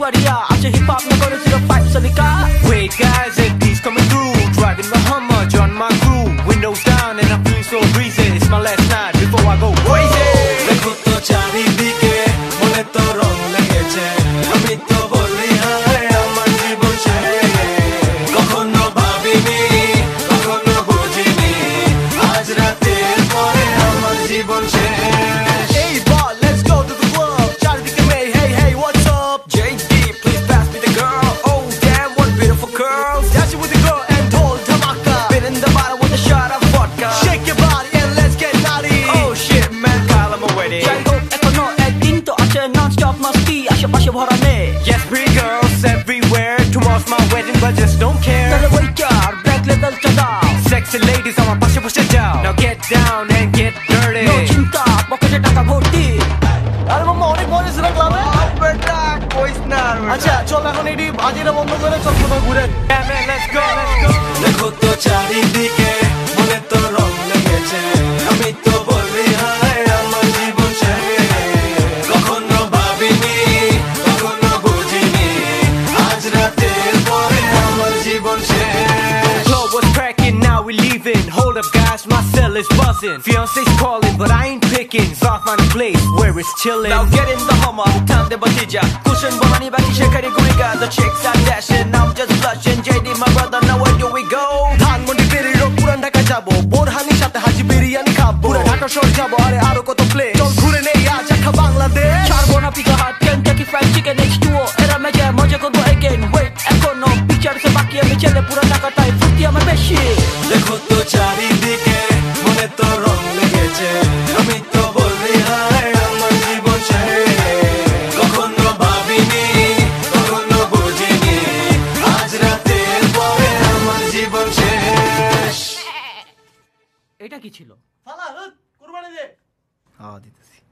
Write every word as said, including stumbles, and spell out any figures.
Aishwarya, after hip hop, no go to zero five Salika. Wait guys, and these coming through, driving the Hummer, John my crew, windows down and I'm feeling so breezy. It's my last night before I go crazy. দেখো তো চারিদিকে মনে তো রং লেগেছে, আমি তো বলি হায় আমার জীবন শেষ। কখনো ভাবিনি, কখনো বুঝিনি, আজ রাতের পরে আমার জীবন শেষ। Hey boy, let's go to the club. চারিদিকে মেয়ে, hey hey, what's up? J D, please pass me the girl. Oh damn, what beautiful curls. Dancing with the girl and hold dhamaka. Been in the bottle with a shot of vodka. Shake your body and let's get naughty. Oh shit man, Kyle, I'm ready. যাই হোক এখনো একদিন তো আছে non-stop masti আশেপাশে ভরা মেয়ে। Yes, pretty girls everywhere. Tomorrow's my wedding, but just don't care. তাহলে waiter, black label টা দাও। Sexy ladies আমার পাশে বসে যাও. Now get down and get dirty. No চিন্তা, পকেটে টাকা ভর্তি। আরে মামা অনেক মজা ছিল ক্লাবে। বেটা কইস না আর বেটা। আচ্ছা চল এখন এটি বাজিটা বন্ধ করে চল কোথাও ঘুরে। Yeah man, let's go, let's go. দেখো তো চারিদিকে মনে তো রং লেগেছে, আমি তো বলি হায় আমার জীবন শেষ। কখনো ভাবিনি, কখনো বুঝিনি, আজ রাতের পরে আমার জীবন শেষ। Club was cracking, now we leaving. Hold up guys, my cell is buzzing. Fiance's calling, but I ain't picking. So I find a place where it's chilling. Now get in the Hummer, time to batija. Cushion bonani baki shekari guiga. The chicks are dashing, I'm just blushing. J D my brother, now where do we go? Dhanmondi পেরিয়ে road পুরান ঢাকা যাবো, বোরহানির সাথে হাজি বিরিয়ানি খাবো, পুরো ঢাকা শহর যাবো, আরে আরো কত প্লেস। চল ঘুরে নেই আজ একটা বাংলাদেশ। ছাড়বো না পিকা হাট, Kentucky fried chicken H two O. এরা মেজে মজা করবো again. Wait, এখনো পিকচার সে বাকি আমি ছেলে পুরো টাকাটাই ফুটি আমার বেশি। দেখো তো চারিদিকে মনে তো রং লেগেছে, আমি তো বলি হায় আমার জীবন শেষ। কখনো ভাবিনি, কখনো বুঝিনি, আজ রাতের পরে আমার জীবন শেষ। এটা কি ছিল? শালা কুরবানি দে। হ্যাঁ দিতেছি।